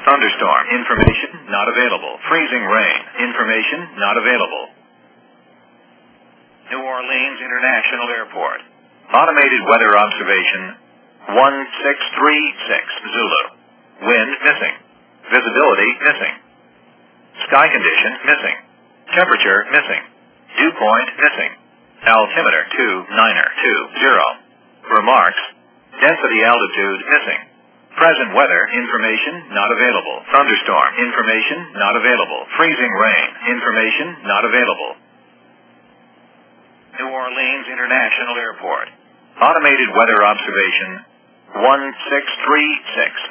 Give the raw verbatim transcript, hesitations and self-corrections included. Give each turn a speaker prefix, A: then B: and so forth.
A: Thunderstorm. Information not available. Freezing rain. Information not available. New Orleans International Airport. Automated weather observation one six three six Zulu. Wind missing. Visibility missing. Sky condition missing. Temperature missing. Dew point missing. Altimeter two niner two zero. Remarks. Density altitude missing. Present weather information not available. Thunderstorm information not available. Freezing rain information not available. New Orleans International Airport. Automated weather observation one six three six